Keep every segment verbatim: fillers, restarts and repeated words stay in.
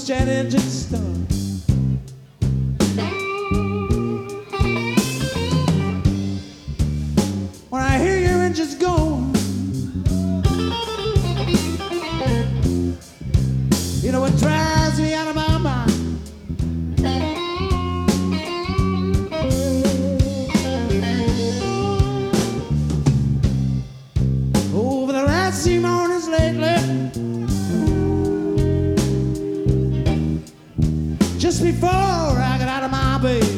watch that engine start. When I hear your engines going, you know it drives me out of my mind. Over the last few mornings lately, just before I got out of my bed,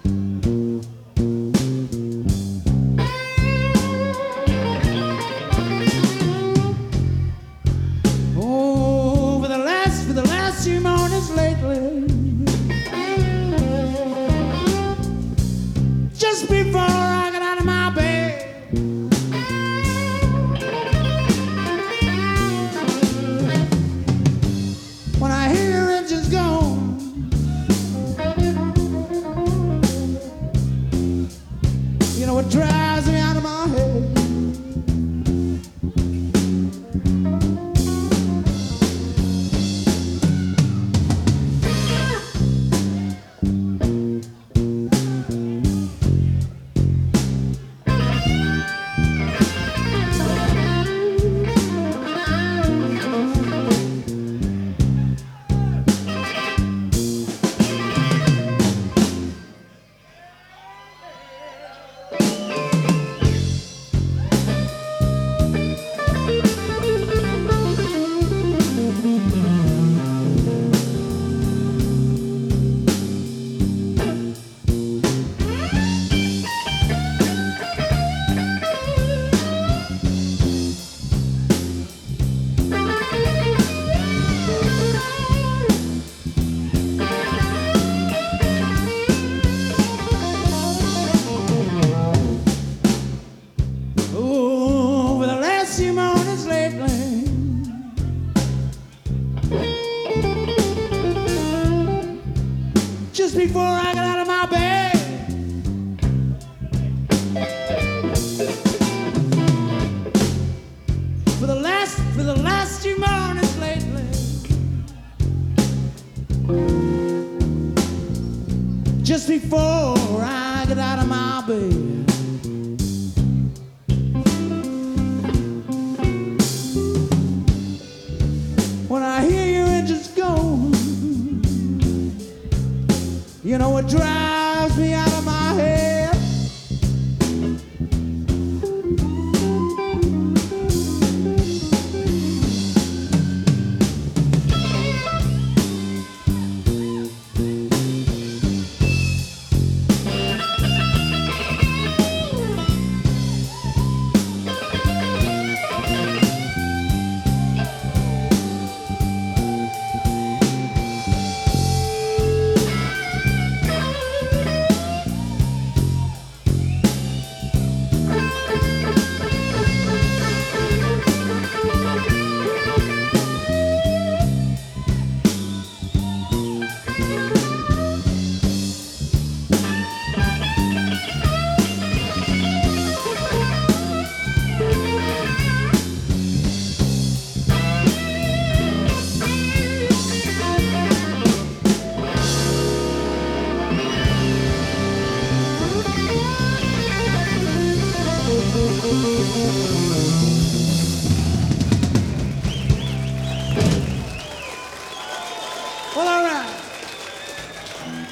over the last, for the last few mornings lately, just before I got out of my bed, when I hear your engines go, you know it drives me out of my head. Over the last few mornings lately, just before I got out of my bed, for the last, for the last few mornings lately, just before I got out of my bed. When I hear your engines go, you know it drives me out of my head. Thank you.